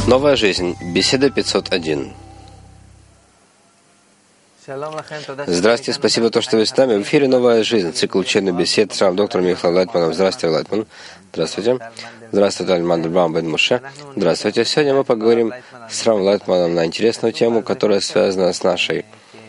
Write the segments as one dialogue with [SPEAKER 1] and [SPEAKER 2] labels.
[SPEAKER 1] Новая жизнь. Беседа 501. Здравствуйте, спасибо, то, что вы с нами. В эфире «Новая жизнь», цикл учебных бесед с доктором Михаилом Лайтманом. Здравствуйте, Лайтман. Здравствуйте. Здравствуйте, Альман Браун бен Муше. Здравствуйте. Сегодня мы поговорим с Равом Лайтманом на интересную тему, которая связана с нашей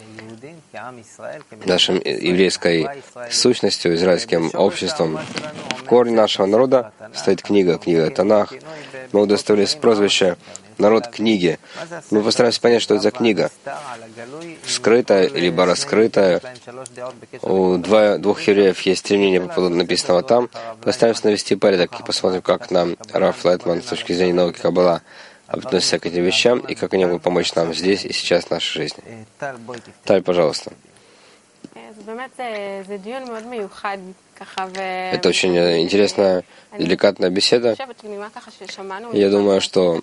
[SPEAKER 1] еврейской сущностью, израильским обществом. В корне нашего народа стоит книга Танах. Мы удостоились прозвища «Народ книги». Мы постараемся понять, что это за книга. Скрытая или раскрытая. У двух евреев есть три мнения по поводу написанного там. Постараемся навести порядок и посмотрим, как нам Рав Лайтман с точки зрения науки Каббала относится к этим вещам и как они могут помочь нам здесь и сейчас в нашей жизни. Таль, пожалуйста. Это очень интересная, деликатная беседа. Я думаю, что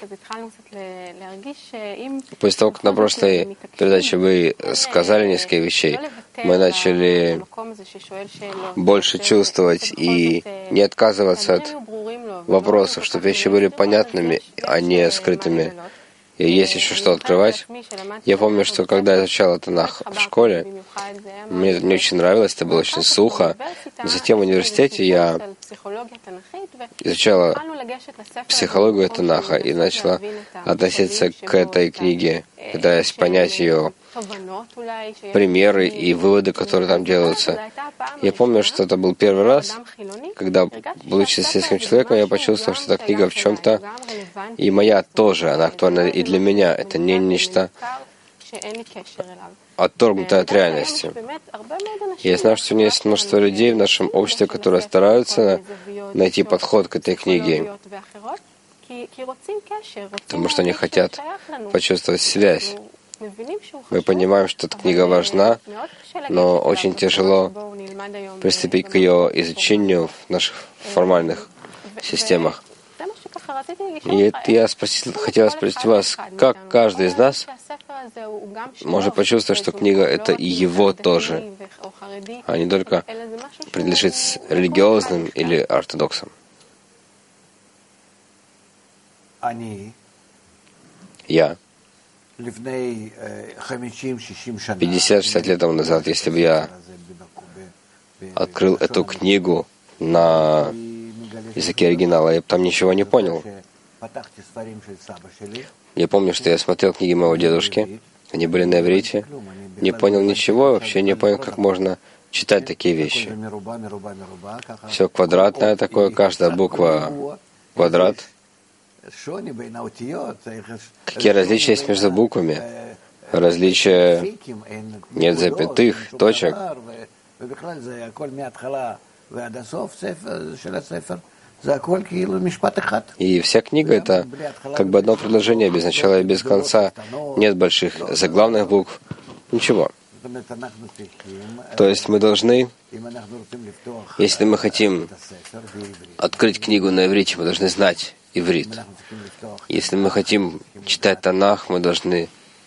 [SPEAKER 1] после того, как на прошлой передаче вы сказали несколько вещей, мы начали больше чувствовать и не отказываться от вопросов, чтобы вещи были понятными, а не скрытыми. И есть еще что открывать. Я помню, что когда я изучал Танах в школе, мне это не очень нравилось, это было очень сухо. Но затем в университете я изучала психологию Танаха и начала относиться к этой книге, пытаясь понять ее примеры и выводы, которые там делаются. Я помню, что это был первый раз, когда, будучи сельским человеком, я почувствовал, что эта книга в чем-то и моя тоже, она актуальна и для меня. Это не нечто отторгнутое от реальности. Я знаю, что у меня есть множество людей в нашем обществе, которые стараются найти подход к этой книге, потому что они хотят почувствовать связь. Мы понимаем, что эта книга важна, но очень тяжело приступить к ее изучению в наших формальных системах. И я хотела спросить вас, как каждый из нас может почувствовать, что книга — это и его тоже, а не только принадлежит религиозным или ортодоксам. Я 50-60 лет тому назад, если бы я открыл эту книгу на языке оригинала, я бы там ничего не понял. Я помню, что я смотрел книги моего дедушки, они были на иврите, не понял ничего, вообще не понял, как можно читать такие вещи. Все квадратное такое, каждая буква квадрат. Какие различия есть между буквами? Различия нет запятых, точек. И вся книга — это как бы одно предложение, без начала и без конца. Нет больших заглавных букв, ничего. То есть мы должны, если мы хотим открыть книгу на иврите, мы должны знать иврит. Если мы хотим читать Танах, мы должны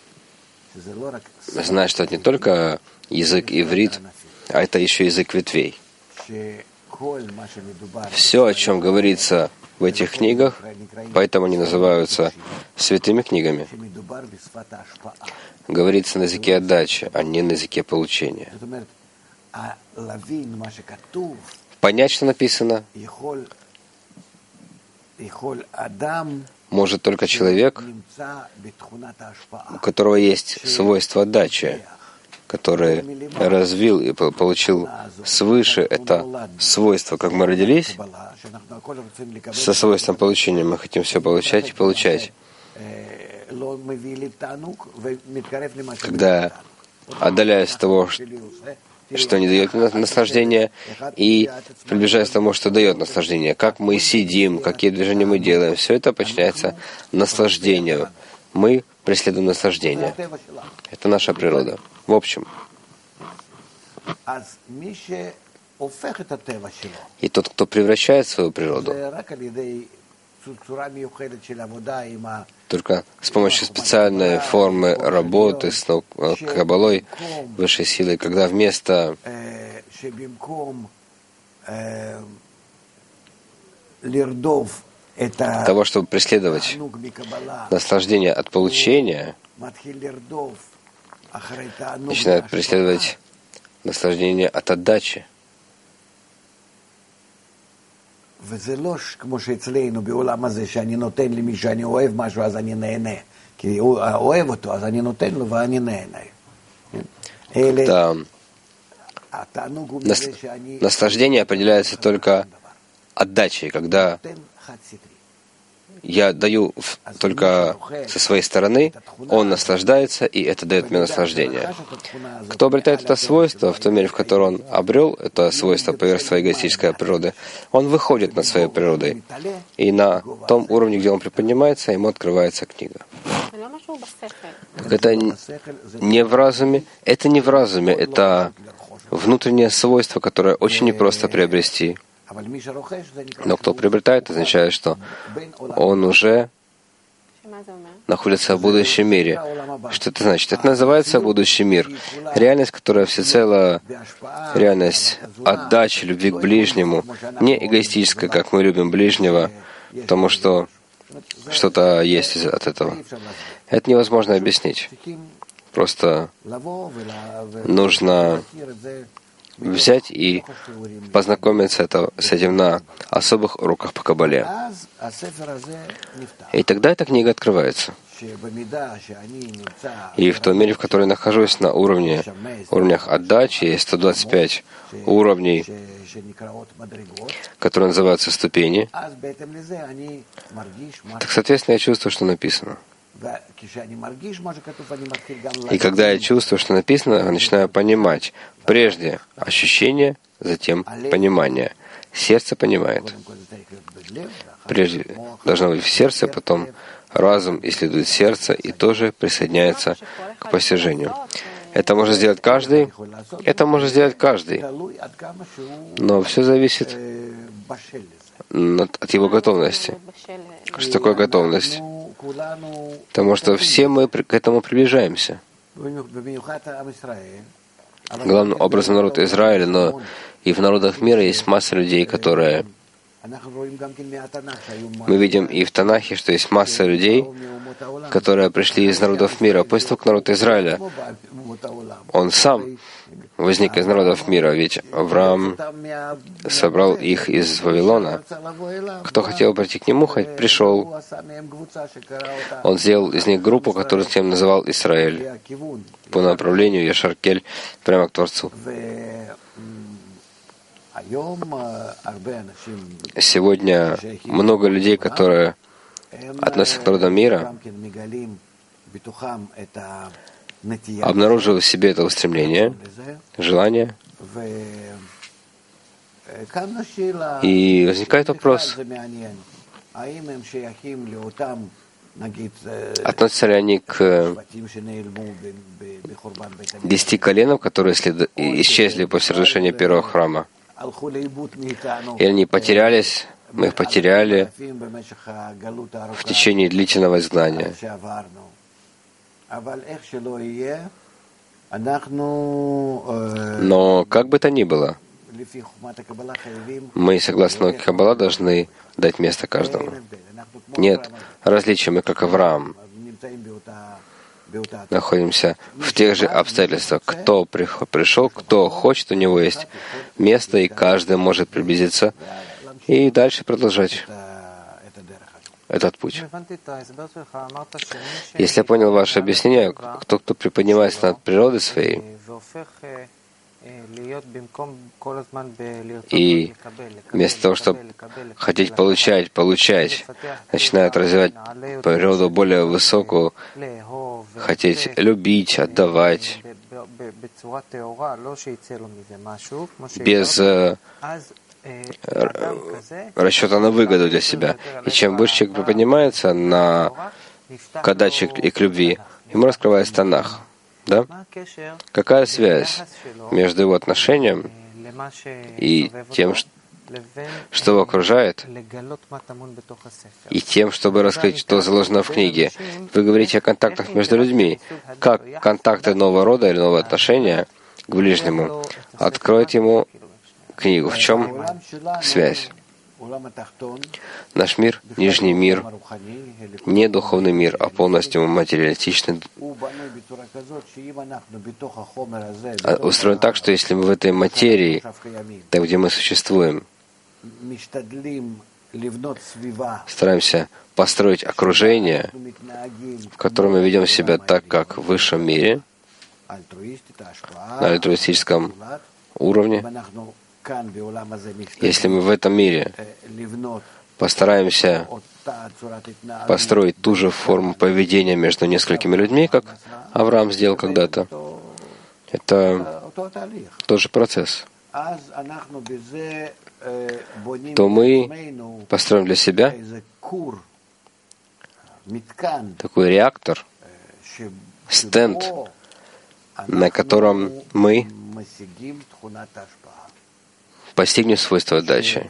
[SPEAKER 1] знать, что это не только язык иврит, а это еще язык ветвей. Все, о чем говорится в этих книгах, поэтому они называются святыми книгами, говорится на языке отдачи, а не на языке получения. Понять, что написано, может только человек, у которого есть свойство отдачи, который развил и получил свыше это свойство, как мы родились, со свойством получения мы хотим все получать и получать. Когда отдаляясь от того, что не дает наслаждения, и приближаясь к тому, что дает наслаждение, как мы сидим, какие движения мы делаем, все это подчиняется наслаждению. Мы преследуем наслаждение. Это наша природа. В общем, и тот, кто превращает свою природу, только с помощью специальной формы работы с Каббалой, высшей силой, когда вместо того, чтобы преследовать наслаждение от получения, начинает преследовать наслаждение от отдачи. Когда наслаждение определяется только отдачей, когда я даю только со своей стороны, он наслаждается, и это дает мне наслаждение. Кто обретает это свойство, в том мире, в котором он обрел это свойство поверх своей эгоистической природы, он выходит над своей природой. И на том уровне, где он приподнимается, ему открывается книга. Так это не в разуме, это внутреннее свойство, которое очень непросто приобрести. Но кто приобретает, означает, что он уже находится в будущем мире. Что это значит? Это называется будущий мир. Реальность, которая всецело реальность отдачи, любви к ближнему, не эгоистическая, как мы любим ближнего, потому что что-то есть от этого. Это невозможно объяснить. Просто нужно взять и познакомиться с этим на особых уроках по Кабале. И тогда эта книга открывается. И в том мире, в котором я нахожусь, на уровнях отдачи, есть 125 уровней, которые называются ступени. Так, соответственно, я чувствую, что написано. И когда я чувствую, что написано, я начинаю понимать. Прежде ощущение, затем понимание. Сердце понимает. Прежде должно быть в сердце, потом разум исследует сердце и тоже присоединяется к постижению. Это может сделать каждый, но все зависит от его готовности. Что такое готовность? Потому что все мы к этому приближаемся. Главным образом народ Израиля, но и в народах мира есть масса людей, которые... Мы видим и в Танахе, что есть масса людей, которые пришли из народов мира. После того, как народ Израиля, он сам возник из народов мира, ведь Авраам собрал их из Вавилона. Кто хотел прийти к нему, хоть пришел. Он сделал из них группу, которую затем называл Израиль, по направлению Яшаркель, прямо к Творцу. Сегодня много людей, которые относятся к народам мира, обнаруживают в себе это устремление, желание. И возникает вопрос, относятся ли они к 10 коленам, которые исчезли после разрушения первого храма? Или они потерялись, мы их потеряли в течение длительного изгнания. Но как бы то ни было, мы, согласно науке Каббала, должны дать место каждому. Нет различия, мы, как Авраам, находимся в тех же обстоятельствах. Кто пришел, кто хочет, у него есть место, и каждый может приблизиться и дальше продолжать этот путь. Если я понял ваше объяснение, кто приподнимается над природой своей и вместо того, чтобы хотеть получать, начинает развивать природу более высокую, хотеть любить, отдавать, без расчета на выгоду для себя. И чем больше человек приподнимается к отдаче и к любви, ему раскрывается Танах. Да? Какая связь между его отношением и тем, что его окружает, и тем, чтобы раскрыть, что заложено в книге? Вы говорите о контактах между людьми. Как контакты нового рода или нового отношения к ближнему откроют ему книгу? В чем связь? Наш мир, нижний мир, не духовный мир, а полностью материалистичный. Устроен так, что если мы в этой материи, там, где мы существуем, стараемся построить окружение, в котором мы ведем себя так, как в высшем мире, на альтруистическом уровне. Если мы в этом мире постараемся построить ту же форму поведения между несколькими людьми, как Авраам сделал когда-то, это тоже процесс, то мы построим для себя такой реактор, стенд, на котором мы постигнем свойства отдачи.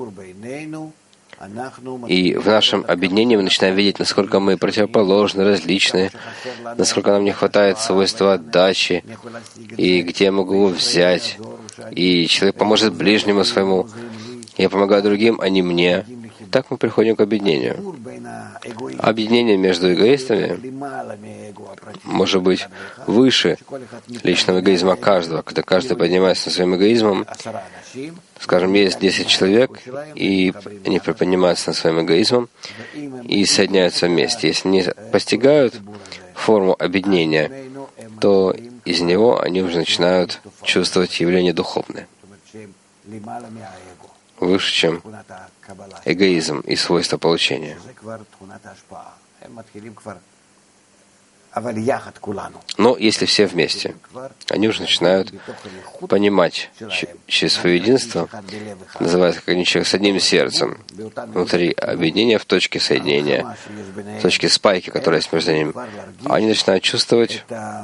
[SPEAKER 1] И в нашем объединении мы начинаем видеть, насколько мы противоположны, различны, насколько нам не хватает свойства отдачи, и где я могу его взять. И человек поможет ближнему своему. Я помогаю другим, а не мне. Так мы приходим к объединению. Объединение между эгоистами может быть выше личного эгоизма каждого, когда каждый поднимается над своим эгоизмом. Скажем, есть 10 человек, и они приподнимаются над своим эгоизмом и соединяются вместе. Если они постигают форму объединения, то из него они уже начинают чувствовать явления духовные, выше, чем эгоизм и свойства получения. Но если все вместе, они уже начинают понимать через свое единство, называется как человек с одним сердцем, внутри объединения в точке соединения, в точке спайки, которая есть между ними. Они начинают чувствовать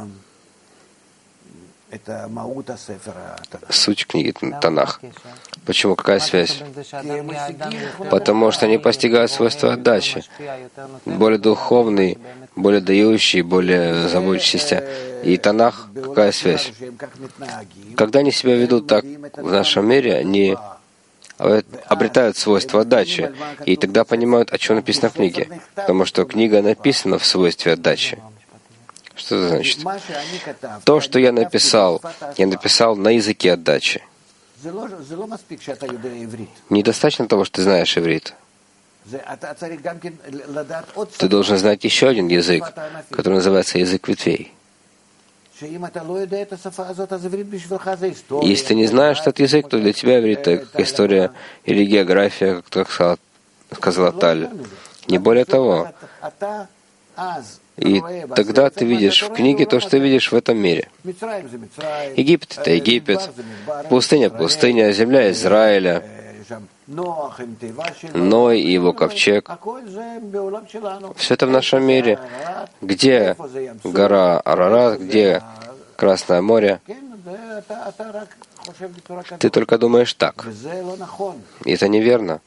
[SPEAKER 1] суть книги Танах. Почему? Какая связь? Потому что они постигают свойства отдачи. Более духовный, более дающий, более заботящийся. И Танах, какая связь? Когда они себя ведут так в нашем мире, они обретают свойства отдачи, и тогда понимают, о чем написано в книге. Потому что книга написана в свойстве отдачи. Что это значит? То, что я написал на языке отдачи. Недостаточно того, что ты знаешь иврит. Ты должен знать еще один язык, который называется язык ветвей. Если ты не знаешь этот язык, то для тебя иврит — это как история или география, как сказала Таль. Не более того. И тогда ты видишь в книге то, что ты видишь в этом мире. Египет — это Египет, пустыня — пустыня, земля Израиля, Ной и его ковчег. Все это в нашем мире. Где гора Арарат, где Красное море? Ты только думаешь так. И это неверно.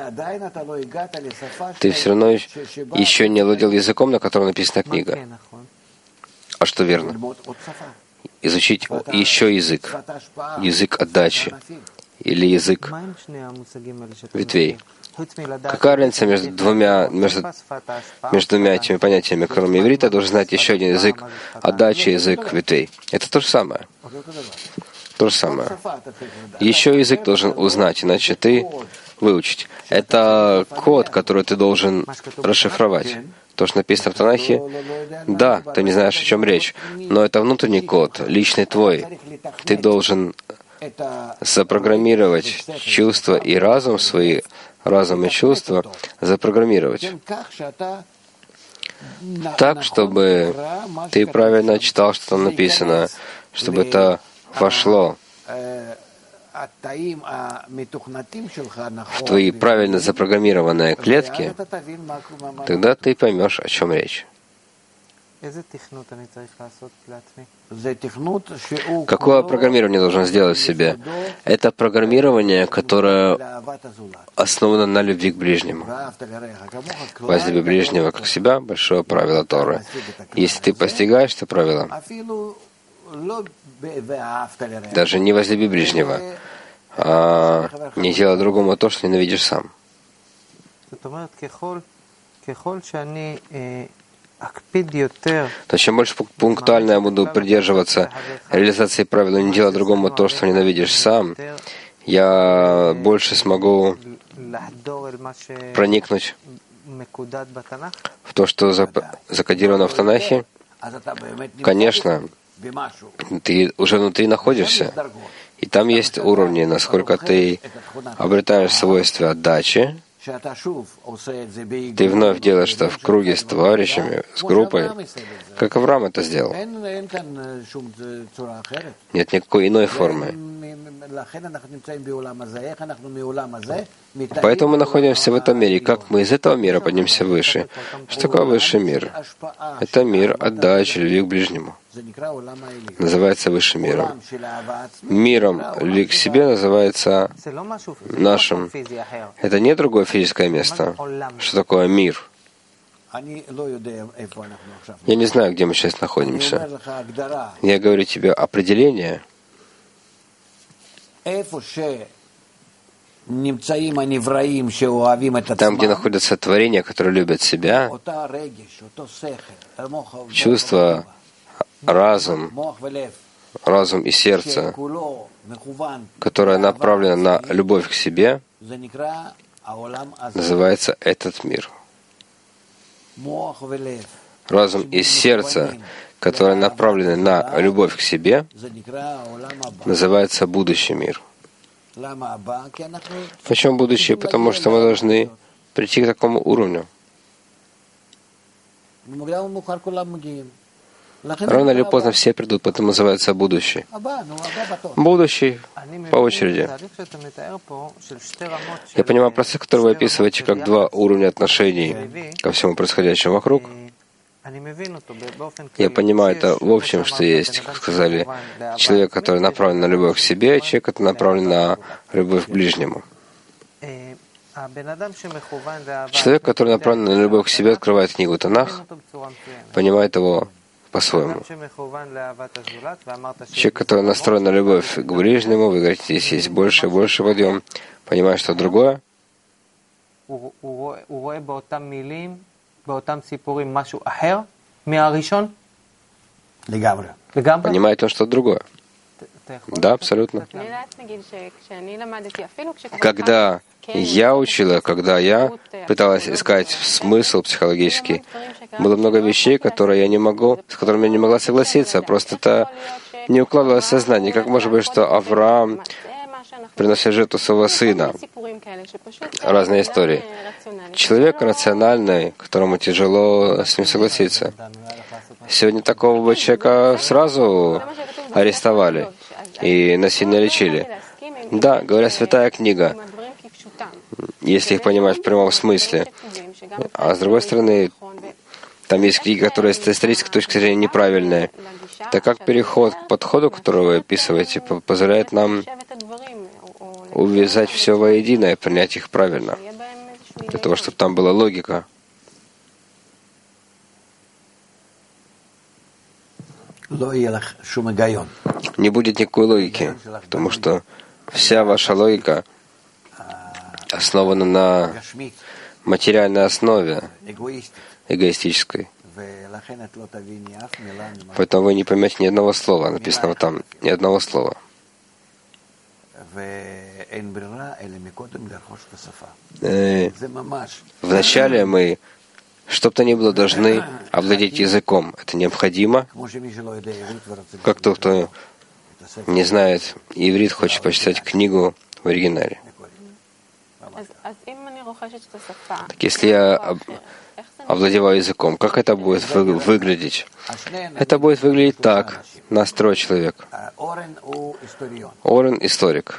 [SPEAKER 1] Ты все равно еще не владел языком, на котором написана книга. А что верно? Изучить еще язык. Язык отдачи. Или язык ветвей. Какая разница между двумя этими понятиями? Кроме иврита, должен знать еще один язык отдачи, язык ветвей. Это то же самое. То же самое. Еще язык должен узнать, иначе ты выучить. Это код, который ты должен расшифровать. То, что написано в Танахе, да, ты не знаешь, о чем речь, но это внутренний код, личный твой. Ты должен запрограммировать чувства и разум свои, разум и чувства запрограммировать так, чтобы ты правильно читал, что там написано, чтобы это вошло в твои правильно запрограммированные клетки, тогда ты поймешь, о чем речь. Какое программирование должен сделать в себе? Это программирование, которое основано на любви к ближнему. Возлюби ближнего как себя — большое правило Торы. Если ты постигаешь это правило, даже не возлюби ближнего, а не делай другому то, что ненавидишь сам. То чем больше пунктуально я буду придерживаться реализации правила «не делай другому то, что ненавидишь сам», я больше смогу проникнуть в то, что закодировано в Танахе. Конечно, ты уже внутри находишься, и там есть уровни, насколько ты обретаешь свойства отдачи. Ты вновь делаешь это в круге с товарищами, с группой, как Авраам это сделал. Нет никакой иной формы. Поэтому мы находимся в этом мире. И как мы из этого мира поднимемся выше? Что такое высший мир? Это мир отдачи, любви к ближнему. Называется высшим миром. Миром любви к себе называется нашим. Это не другое физическое место. Что такое мир? Я не знаю, где мы сейчас находимся. Я говорю тебе определение. Там, где находятся творения, которые любят себя, чувства, разум и сердце, которое направлено на любовь к себе, называется этот мир. Разум и сердце, которые направлены на любовь к себе, называется будущий мир. Почему будущее? Потому что мы должны прийти к такому уровню. Рано или поздно все придут, поэтому называется будущий. Будущий по очереди. Я понимаю процесс, который вы описываете, как два уровня отношений ко всему происходящему вокруг. Я понимаю это в общем, что есть, как сказали, человек, который направлен на любовь к себе, и человек, который направлен на любовь к ближнему. Человек, который направлен на любовь к себе, открывает книгу Танах, понимает его по-своему. Человек, который настроен на любовь к ближнему, вы говорите, здесь есть больше и больше подъем, понимает, что другое. Понимает он что-то другое. Да, абсолютно. Когда я учила, когда я пыталась искать смысл психологический, было много вещей, с которыми я не могла согласиться. Просто это не укладывалось в сознание. Как может быть, что Авраам приносит жертву своего сына? Разные истории. Человек рациональный, которому тяжело с ним согласиться. Сегодня такого бы человека сразу арестовали и насильно лечили. Да, говорят, святая книга, если их понимать в прямом смысле. А с другой стороны, там есть книги, которые с исторической точки зрения неправильные. Так как переход к подходу, который вы описываете, позволяет нам увязать все воедино и принять их правильно, для того, чтобы там была логика. Не будет никакой логики, потому что вся ваша логика основана на материальной основе, эгоистической. Поэтому вы не поймете ни одного слова, написанного там, ни одного слова. Вначале мы, что бы то ни было, должны овладеть языком. Это необходимо. Как тот, кто не знает иврит, хочет почитать книгу в оригинале. Так если я овладеваю языком, как это будет выглядеть? Это будет выглядеть так. Настрой человек. Орен — историк.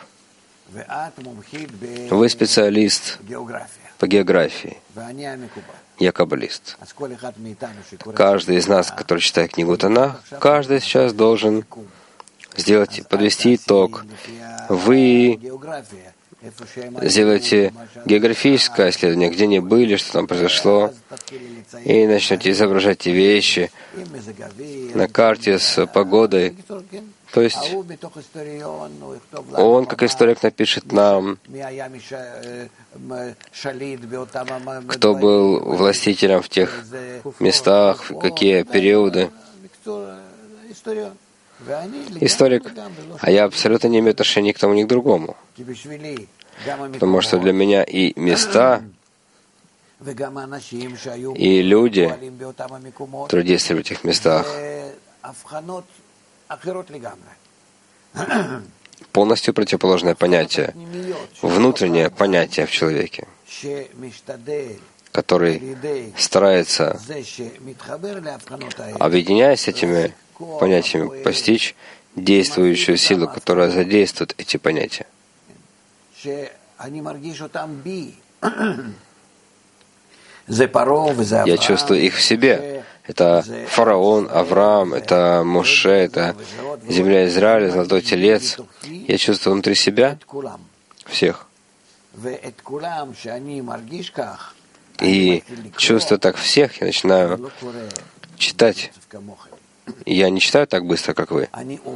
[SPEAKER 1] Вы специалист по географии. Я каббалист. Каждый из нас, который читает книгу Танах, каждый сейчас должен подвести итог. Вы сделаете географическое исследование, где они были, что там произошло, и начнете изображать эти вещи на карте с погодой. То есть он, как историк, напишет нам, кто был властителем в тех местах, в какие периоды. Историк, а я абсолютно не имею отношения ни к тому, ни к другому. Потому что для меня и места, и люди, трудившиеся в этих местах, полностью противоположное понятие, внутреннее понятие в человеке, который старается, объединяясь с этими понятиями, постичь действующую силу, которая задействует эти понятия. Я чувствую их в себе. Это фараон, Авраам, это Моше, это земля Израиля, золотой телец. Я чувствую внутри себя всех. И чувствуя так всех, я начинаю читать. Я не читаю так быстро, как вы.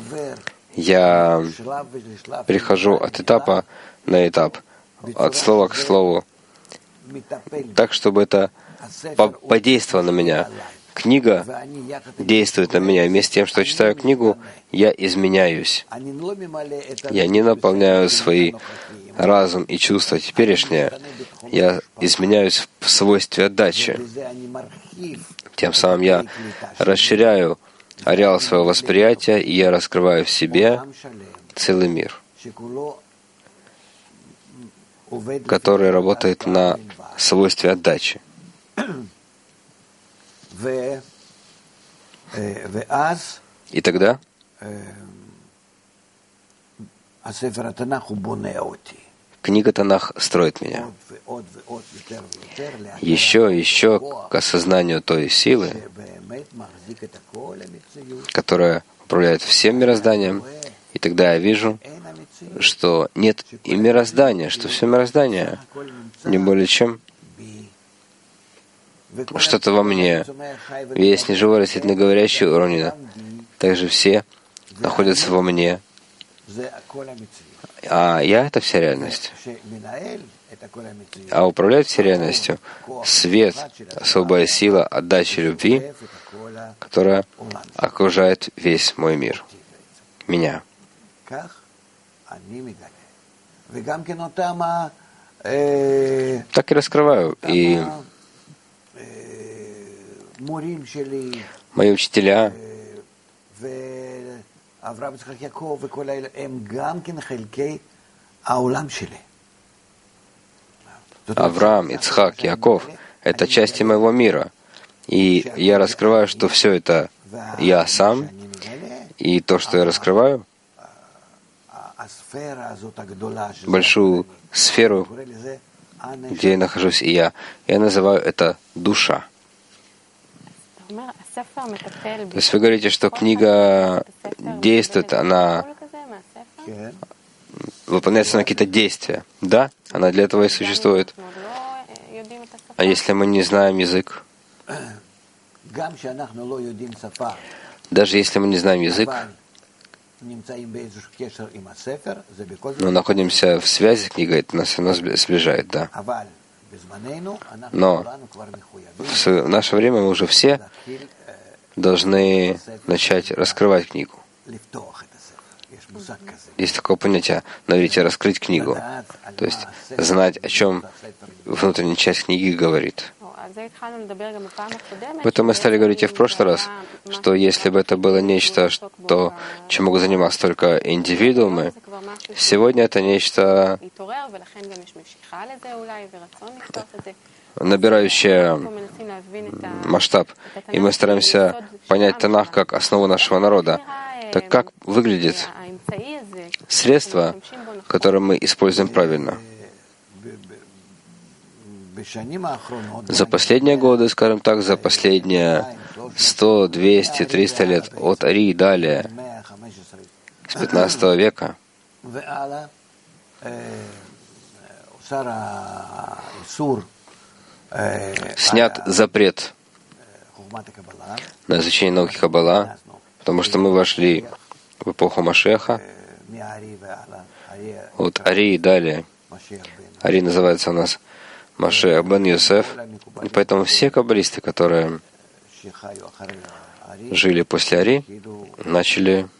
[SPEAKER 1] Я перехожу от этапа на этап, от слова к слову, так, чтобы это подействовало на меня. Книга действует на меня. Вместе с тем, что я читаю книгу, я изменяюсь. Я не наполняю свой разум и чувства теперешнее. Я изменяюсь в свойстве отдачи. Тем самым я расширяю ареал своего восприятия, и я раскрываю в себе целый мир, который работает на свойстве отдачи. И тогда книга Танах строит меня. Еще и еще к осознанию той силы, которая управляет всем мирозданием. И тогда я вижу, что нет и мироздания, что все мироздание не более чем что-то во мне. Весь неживой растительный говорящий уровня, также все находятся во мне. А я — это вся реальность. А управляет всей реальностью свет, особая сила отдачи любви, которая окружает весь мой мир, меня. Так и раскрываю. И мои учителя, Авраам, Ицхак, Яков — это части моего мира. И я раскрываю, что все это я сам, и то, что я раскрываю, большую сферу, где я нахожусь и я называю это душа. То есть вы говорите, что книга действует, она выполняется на какие-то действия. Да, она для этого и существует. А если мы не знаем язык? Даже если мы не знаем язык, но находимся в связи с книгой, это нас сближает, да. Но в наше время мы уже все должны начать раскрывать книгу. Есть такое понятие, на иврите раскрыть книгу. То есть знать, о чем внутренняя часть книги говорит. Об этом мы стали говорить и в прошлый раз, что если бы это было нечто, чем могут заниматься только индивидуумы, сегодня это нечто, набирающее масштаб. И мы стараемся понять Танах как основу нашего народа. Так как выглядит средство, которое мы используем правильно? За последние годы, скажем так, за последние 100, 200, 300 лет, от Ари и далее, с 15 века, снят запрет на изучение науки Каббала, потому что мы вошли в эпоху Машеха. От Ари и далее. Ари называется у нас Машех бен Йосеф. И поэтому все каббалисты, которые жили после Ари, начали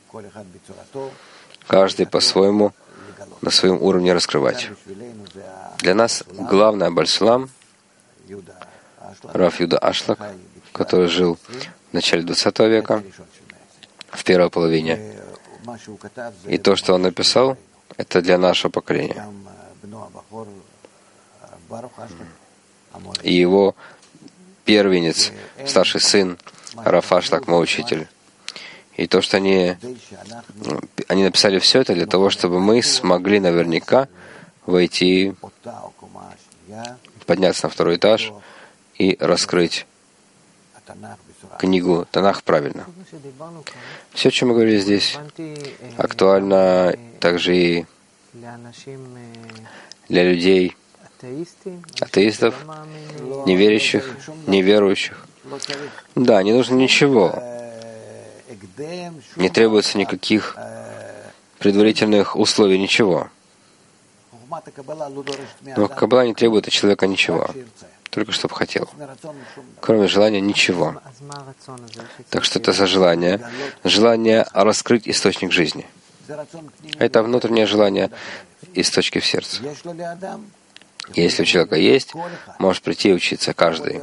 [SPEAKER 1] каждый по-своему на своем уровне раскрывать. Для нас главное Абаль-Сулам, Рав Юда Ашлак, который жил в начале 20 века, в первой половине. И то, что он написал, это для нашего поколения. И его первенец, старший сын, Рав Ашлак, мой учитель. И то, что они написали все это для того, чтобы мы смогли наверняка войти, подняться на второй этаж и раскрыть книгу Танах правильно. Все, о чем мы говорили здесь, актуально также и для людей, атеистов, неверующих, неверующих. Да, не нужно ничего. Не требуется никаких предварительных условий, ничего. Но Каббала не требует от человека ничего, только чтобы хотел. Кроме желания ничего. Так что это за желание? Желание раскрыть источник жизни. Это внутреннее желание из точки в сердце. Если у человека есть, может прийти и учиться каждый.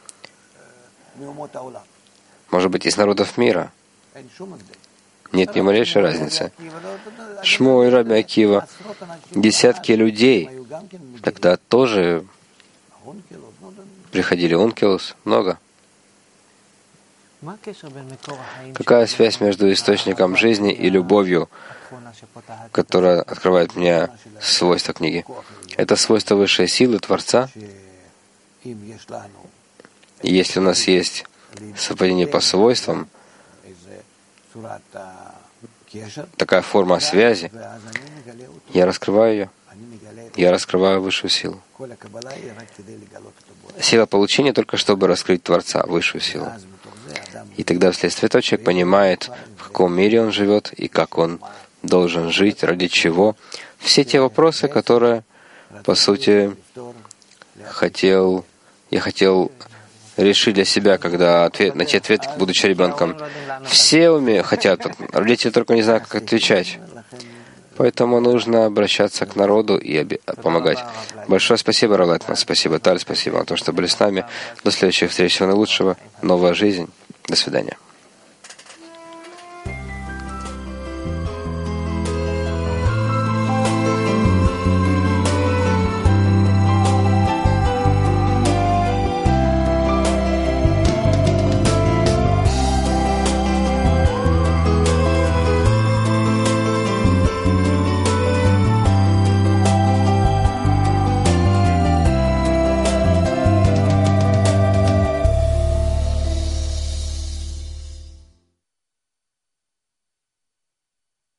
[SPEAKER 1] Может быть, из народов мира. Нет ни малейшей разницы. Шмуэль и Раби Акива, десятки людей, тогда тоже приходили Ункилус, много. Какая связь между источником жизни и любовью, которая открывает мне свойства книги? Это свойство высшей силы Творца. И если у нас есть совпадение по свойствам, такая форма связи, я раскрываю ее, я раскрываю высшую силу. Сила получения только чтобы раскрыть Творца, высшую силу. И тогда вследствие этого человек понимает, в каком мире он живет и как он должен жить, ради чего. Все те вопросы, которые, по сути, я хотел решить для себя, когда найти ответ, будучи ребенком. Все хотят, родители только не знают, как отвечать. Поэтому нужно обращаться к народу и помогать. Большое спасибо, Рав Лайтман, спасибо, Таль, спасибо за то, что были с нами. До следующих встреч, всего наилучшего. Новая жизнь. До свидания.